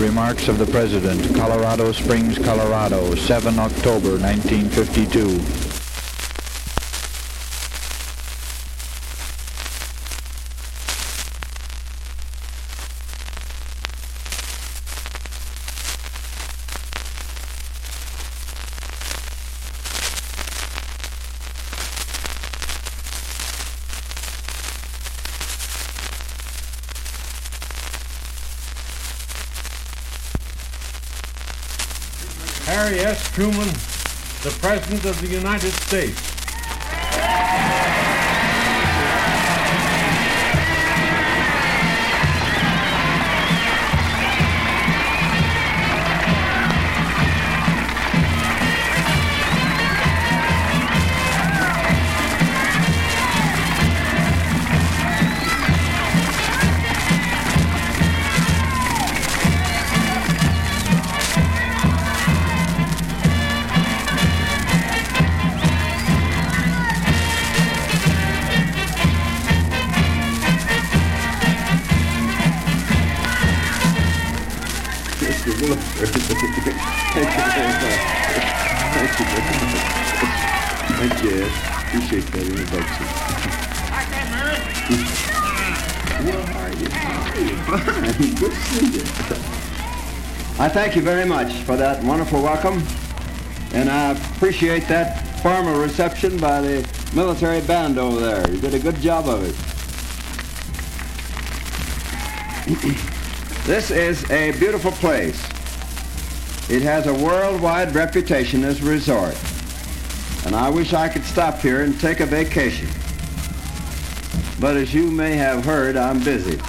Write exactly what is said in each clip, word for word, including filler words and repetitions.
Remarks of the President, Colorado Springs, Colorado, the seventh of October, nineteen fifty-two. Harry S. Truman, the President of the United States. Thank you very much. Thank you very much. Thank you, Ed. Appreciate that introduction. Well, how are you? How are you? Fine. Good to see you. I thank you very much for that wonderful welcome, and I appreciate that formal reception by the military band over there. You did a good job of it. This is a beautiful place. It has a worldwide reputation as a resort, and I wish I could stop here and take a vacation. But as you may have heard, I'm busy.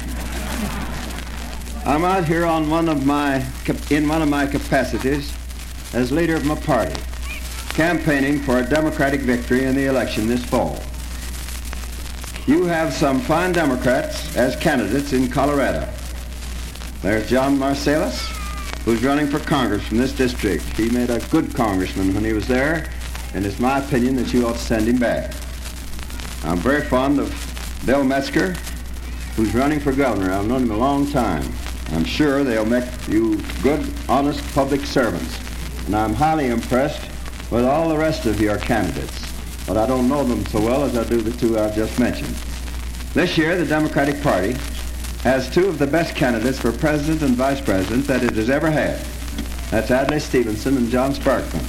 I'm out here on one of my, in one of my capacities as leader of my party, campaigning for a Democratic victory in the election this fall. You have some fine Democrats as candidates in Colorado. There's John Marcellus, who's running for Congress from this district. He made a good congressman when he was there, and it's my opinion that you ought to send him back. I'm very fond of Bill Metzger, who's running for governor. I've known him a long time. I'm sure they'll make you good, honest public servants. And I'm highly impressed with all the rest of your candidates, but I don't know them so well as I do the two I've just mentioned. This year, the Democratic Party has two of the best candidates for president and vice president that it has ever had. That's Adlai Stevenson and John Sparkman.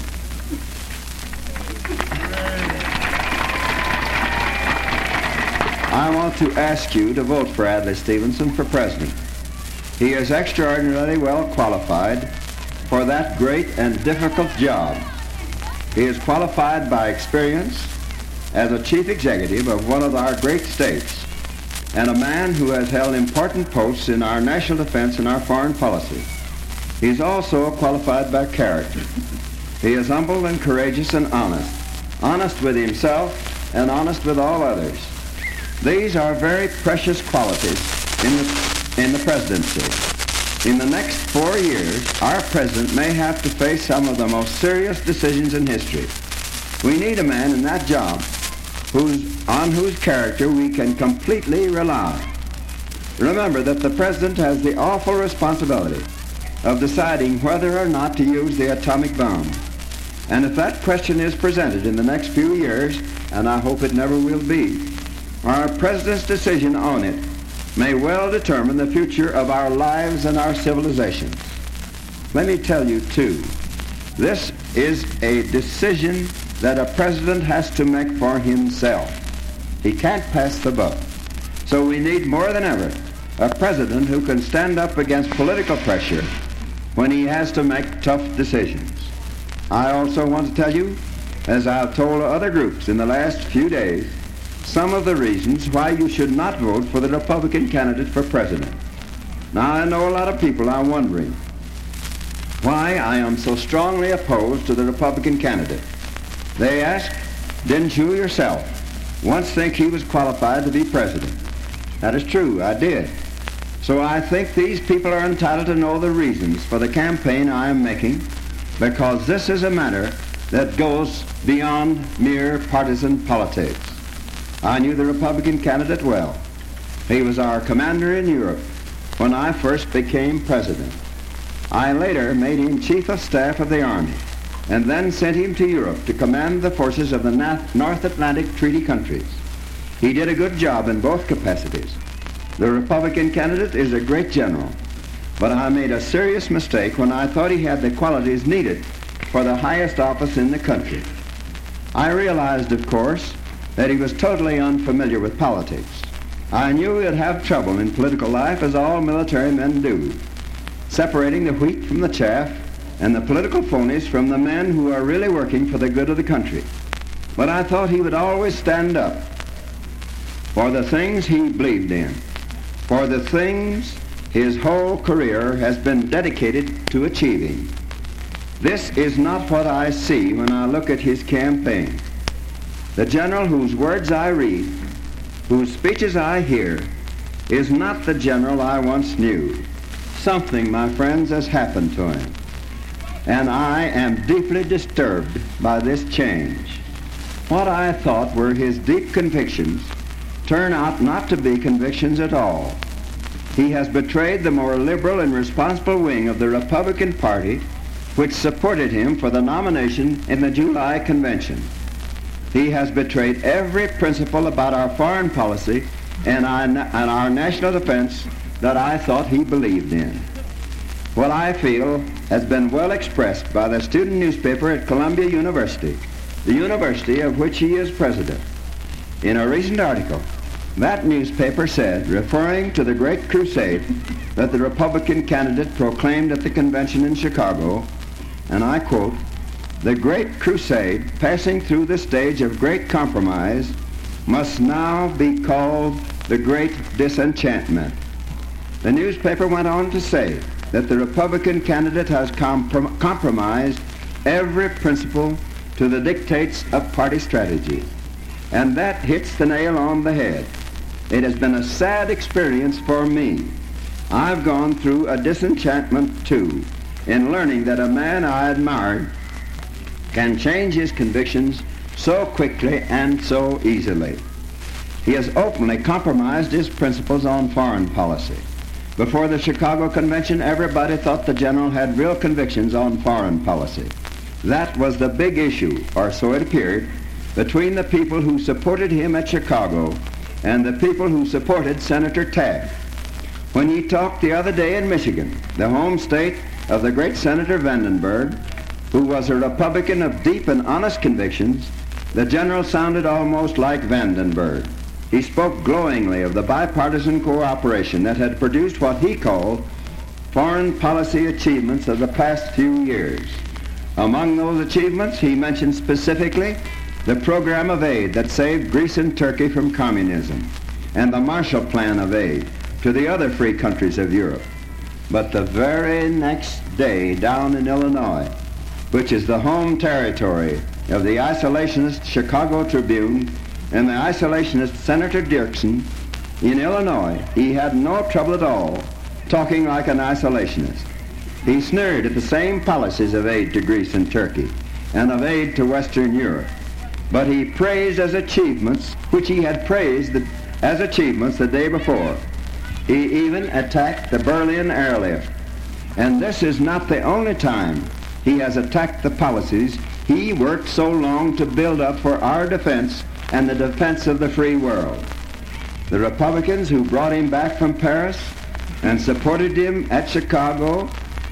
I want to ask you to vote for Adlai Stevenson for president. He is extraordinarily well qualified for that great and difficult job. He is qualified by experience as a chief executive of one of our great states, and a man who has held important posts in our national defense and our foreign policy. He's also qualified by character. He is humble and courageous and honest, honest with himself and honest with all others. These are very precious qualities in the, in the presidency. In the next four years, our president may have to face some of the most serious decisions in history. We need a man in that job whose, on whose character we can completely rely. Remember that the President has the awful responsibility of deciding whether or not to use the atomic bomb. And if that question is presented in the next few years, and I hope it never will be, our President's decision on it may well determine the future of our lives and our civilizations. Let me tell you, too, this is a decision that a president has to make for himself. He can't pass the buck. So we need more than ever a president who can stand up against political pressure when he has to make tough decisions. I also want to tell you, as I've told other groups in the last few days, some of the reasons why you should not vote for the Republican candidate for president. Now, I know a lot of people are wondering why I am so strongly opposed to the Republican candidate. They ask, didn't you yourself once think he was qualified to be president? That is true, I did. So I think these people are entitled to know the reasons for the campaign I am making, because this is a matter that goes beyond mere partisan politics. I knew the Republican candidate well. He was our commander in Europe when I first became president. I later made him Chief of Staff of the Army, and then sent him to Europe to command the forces of the North Atlantic Treaty countries. He did a good job in both capacities. The Republican candidate is a great general, but I made a serious mistake when I thought he had the qualities needed for the highest office in the country. I realized, of course, that he was totally unfamiliar with politics. I knew he'd have trouble in political life, as all military men do, separating the wheat from the chaff and the political phonies from the men who are really working for the good of the country. But I thought he would always stand up for the things he believed in, for the things his whole career has been dedicated to achieving. This is not what I see when I look at his campaign. The general whose words I read, whose speeches I hear, is not the general I once knew. Something, my friends, has happened to him, and I am deeply disturbed by this change. What I thought were his deep convictions turn out not to be convictions at all. He has betrayed the more liberal and responsible wing of the Republican Party, which supported him for the nomination in the July convention. He has betrayed every principle about our foreign policy and our, and our national defense that I thought he believed in. What I feel has been well expressed by the student newspaper at Columbia University, the university of which he is president. In a recent article, that newspaper said, referring to the great crusade that the Republican candidate proclaimed at the convention in Chicago, and I quote, "The great crusade passing through the stage of great compromise must now be called the great disenchantment." The newspaper went on to say that the Republican candidate has comprom- compromised every principle to the dictates of party strategy. And that hits the nail on the head. It has been a sad experience for me. I've gone through a disenchantment too, in learning that a man I admired can change his convictions so quickly and so easily. He has openly compromised his principles on foreign policy. Before the Chicago Convention, everybody thought the general had real convictions on foreign policy. That was the big issue, or so it appeared, between the people who supported him at Chicago and the people who supported Senator Taft. When he talked the other day in Michigan, the home state of the great Senator Vandenberg, who was a Republican of deep and honest convictions, the general sounded almost like Vandenberg. He spoke glowingly of the bipartisan cooperation that had produced what he called foreign policy achievements of the past few years. Among those achievements, he mentioned specifically the program of aid that saved Greece and Turkey from communism, and the Marshall Plan of aid to the other free countries of Europe. But the very next day, down in Illinois, which is the home territory of the isolationist Chicago Tribune and the isolationist Senator Dirksen, in Illinois, he had no trouble at all talking like an isolationist. He sneered at the same policies of aid to Greece and Turkey and of aid to Western Europe. But he praised as achievements, which he had praised the, as achievements the day before. He even attacked the Berlin airlift. And this is not the only time he has attacked the policies he worked so long to build up for our defense and the defense of the free world. The Republicans who brought him back from Paris and supported him at Chicago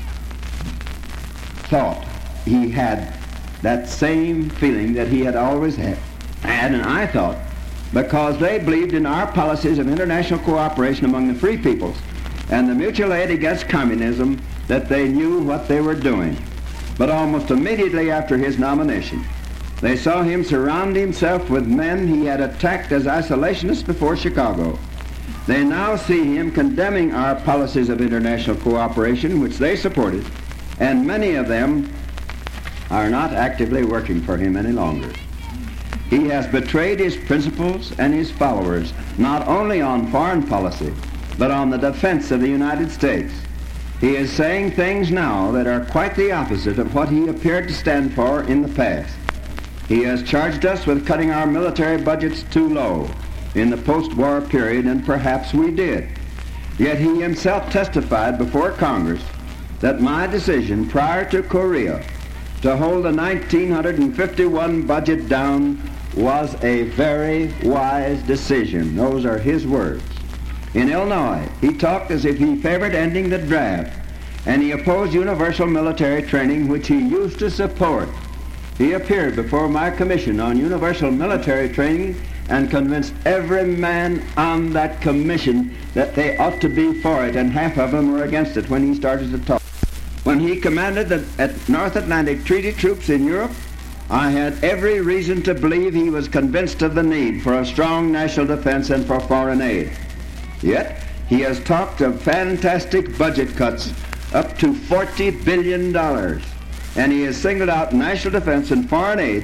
thought he had that same feeling that he had always had. And I thought, because they believed in our policies of international cooperation among the free peoples and the mutual aid against communism, that they knew what they were doing. But almost immediately after his nomination, they saw him surround himself with men he had attacked as isolationists before Chicago. They now see him condemning our policies of international cooperation, which they supported, and many of them are not actively working for him any longer. He has betrayed his principles and his followers, not only on foreign policy, but on the defense of the United States. He is saying things now that are quite the opposite of what he appeared to stand for in the past. He has charged us with cutting our military budgets too low in the post-war period, and perhaps we did. Yet he himself testified before Congress that my decision prior to Korea to hold the nineteen fifty-one budget down was a very wise decision. Those are his words. In Illinois, he talked as if he favored ending the draft, and he opposed universal military training, which he used to support. He appeared before my commission on universal military training and convinced every man on that commission that they ought to be for it, and half of them were against it when he started to talk. When he commanded the at North Atlantic Treaty troops in Europe, I had every reason to believe he was convinced of the need for a strong national defense and for foreign aid. Yet, he has talked of fantastic budget cuts up to forty billion dollars, and he has singled out national defense and foreign aid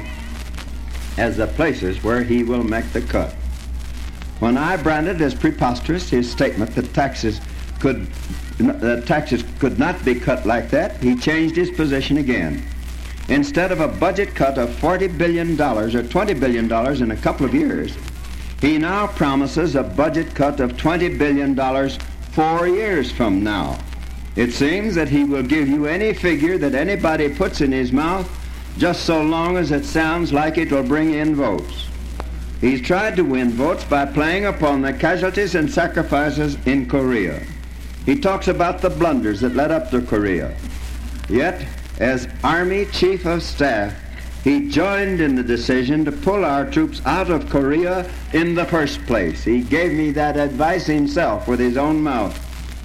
as the places where he will make the cut. When I branded as preposterous his statement that taxes could that taxes could not be cut like that, he changed his position again. Instead of a budget cut of forty billion dollars or twenty billion dollars in a couple of years, he now promises a budget cut of twenty billion dollars four years from now. It seems that he will give you any figure that anybody puts in his mouth, just so long as it sounds like it will bring in votes. He's tried to win votes by playing upon the casualties and sacrifices in Korea. He talks about the blunders that led up to Korea. Yet, as Army Chief of Staff, he joined in the decision to pull our troops out of Korea in the first place. He gave me that advice himself with his own mouth.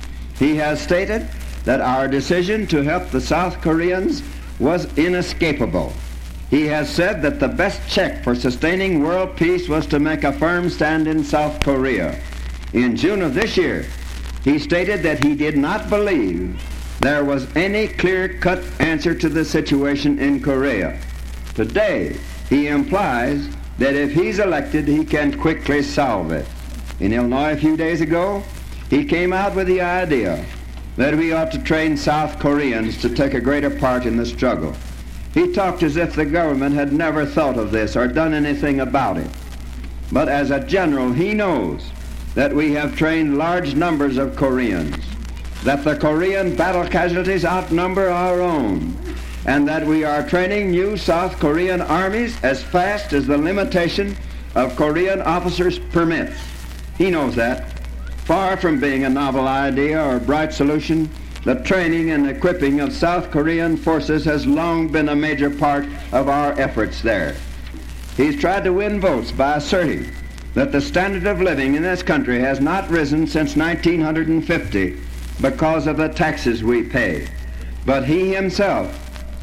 He has stated that our decision to help the South Koreans was inescapable. He has said that the best check for sustaining world peace was to make a firm stand in South Korea. In June of this year, he stated that he did not believe there was any clear-cut answer to the situation in Korea. Today, he implies that if he's elected, he can quickly solve it. In Illinois a few days ago, he came out with the idea that we ought to train South Koreans to take a greater part in the struggle. He talked as if the government had never thought of this or done anything about it. But as a general, he knows that we have trained large numbers of Koreans, that the Korean battle casualties outnumber our own, and that we are training new South Korean armies as fast as the limitation of Korean officers permits. He knows that. Far from being a novel idea or a bright solution, the training and equipping of South Korean forces has long been a major part of our efforts there. He's tried to win votes by asserting that the standard of living in this country has not risen since nineteen fifty because of the taxes we pay. But he himself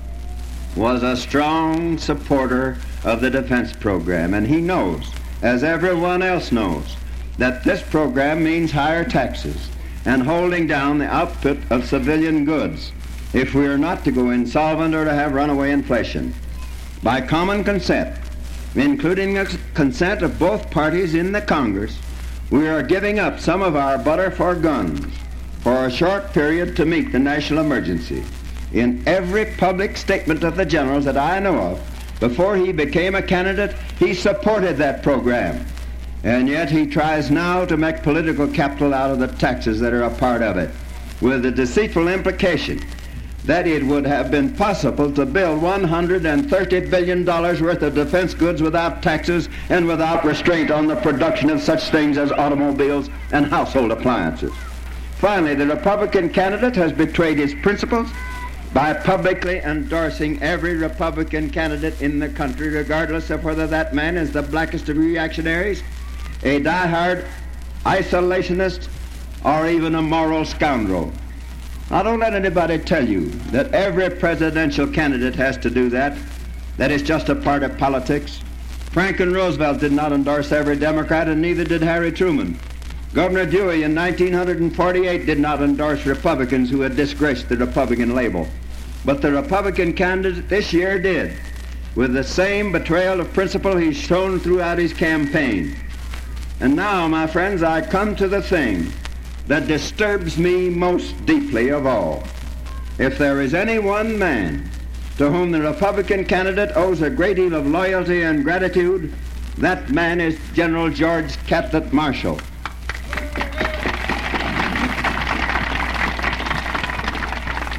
was a strong supporter of the defense program, and he knows, as everyone else knows, that this program means higher taxes and holding down the output of civilian goods if we are not to go insolvent or to have runaway inflation. By common consent, including the consent of both parties in the Congress, we are giving up some of our butter for guns for a short period to meet the national emergency. In every public statement of the generals that I know of, before he became a candidate, he supported that program. And yet he tries now to make political capital out of the taxes that are a part of it, with the deceitful implication that it would have been possible to build one hundred thirty billion dollars worth of defense goods without taxes and without restraint on the production of such things as automobiles and household appliances. Finally, the Republican candidate has betrayed his principles by publicly endorsing every Republican candidate in the country, regardless of whether that man is the blackest of reactionaries, a die-hard isolationist, or even a moral scoundrel. Now, don't let anybody tell you that every presidential candidate has to do that. That is just a part of politics. Franklin Roosevelt did not endorse every Democrat, and neither did Harry Truman. Governor Dewey in nineteen forty-eight did not endorse Republicans who had disgraced the Republican label. But the Republican candidate this year did, with the same betrayal of principle he's shown throughout his campaign. And now, my friends, I come to the thing that disturbs me most deeply of all. If there is any one man to whom the Republican candidate owes a great deal of loyalty and gratitude, that man is General George Catlett Marshall.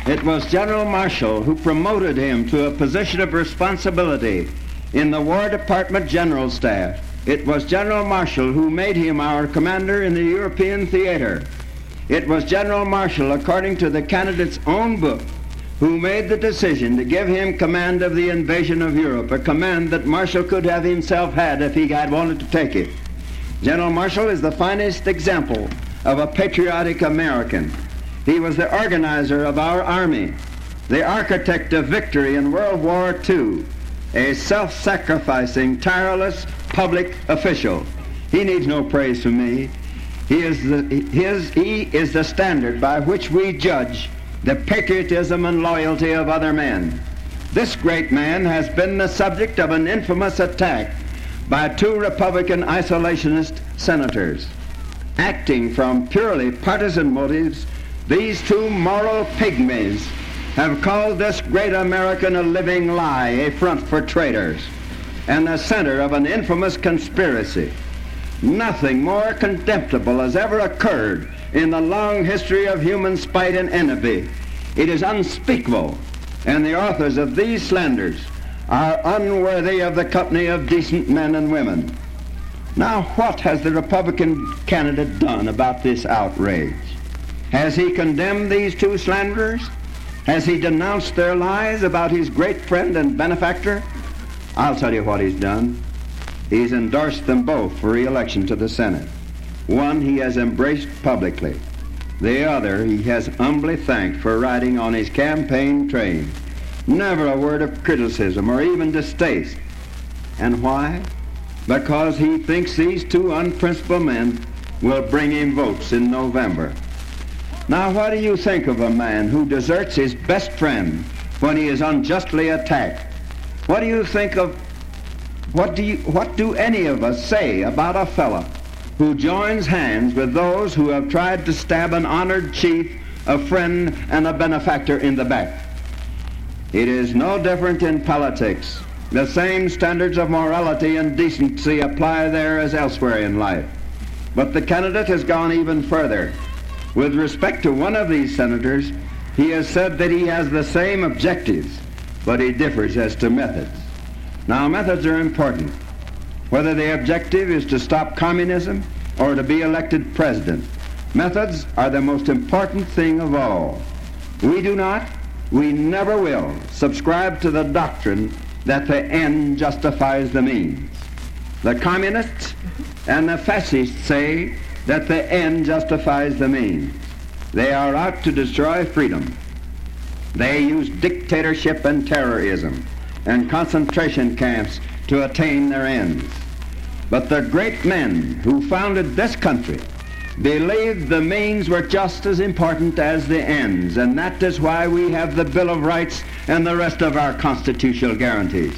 It was General Marshall who promoted him to a position of responsibility in the War Department General Staff. It was General Marshall who made him our commander in the European theater. It was General Marshall, according to the candidate's own book, who made the decision to give him command of the invasion of Europe, a command that Marshall could have himself had if he had wanted to take it. General Marshall is the finest example of a patriotic American. He was the organizer of our army, the architect of victory in World War Two, a self-sacrificing, tireless public official. He needs no praise from me. He is the, his, he is the standard by which we judge the patriotism and loyalty of other men. This great man has been the subject of an infamous attack by two Republican isolationist senators. Acting from purely partisan motives, these two moral pygmies have called this great American a living lie, a front for traitors, and the center of an infamous conspiracy. Nothing more contemptible has ever occurred in the long history of human spite and envy. It is unspeakable, and the authors of these slanders are unworthy of the company of decent men and women. Now, what has the Republican candidate done about this outrage? Has he condemned these two slanderers? Has he denounced their lies about his great friend and benefactor? I'll tell you what he's done. He's endorsed them both for re-election to the Senate. One he has embraced publicly. The other he has humbly thanked for riding on his campaign train. Never a word of criticism or even distaste. And why? Because he thinks these two unprincipled men will bring him votes in November. Now, what do you think of a man who deserts his best friend when he is unjustly attacked? What do you think of, what do you, what do any of us say about a fellow who joins hands with those who have tried to stab an honored chief, a friend, and a benefactor in the back? It is no different in politics. The same standards of morality and decency apply there as elsewhere in life. But the candidate has gone even further. With respect to one of these senators, he has said that he has the same objectives, but he differs as to methods. Now, methods are important. Whether the objective is to stop communism or to be elected president, methods are the most important thing of all. We do not, we never will, subscribe to the doctrine that the end justifies the means. The communists and the fascists say that the end justifies the means. They are out to destroy freedom. They use dictatorship and terrorism and concentration camps to attain their ends. But the great men who founded this country believed the means were just as important as the ends, and that is why we have the Bill of Rights and the rest of our constitutional guarantees.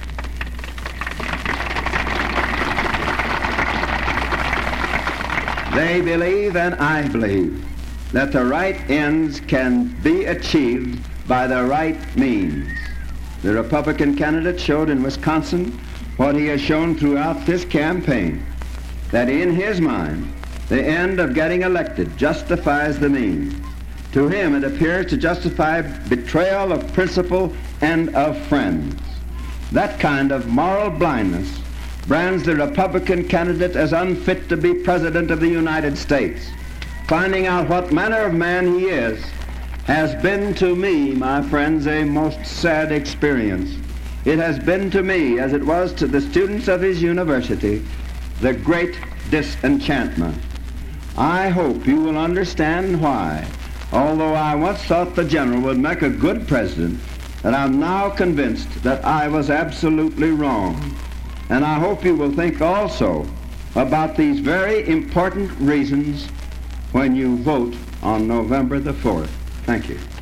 They believe, and I believe, that the right ends can be achieved by the right means. The Republican candidate showed in Wisconsin what he has shown throughout this campaign, that in his mind, the end of getting elected justifies the means. To him, it appears to justify betrayal of principle and of friends. That kind of moral blindness brands the Republican candidate as unfit to be President of the United States. Finding out what manner of man he is has been to me, my friends, a most sad experience. It has been to me, as it was to the students of his university, the great disenchantment. I hope you will understand why, although I once thought the general would make a good president, that I'm now convinced that I was absolutely wrong. And I hope you will think also about these very important reasons when you vote on November the fourth. Thank you.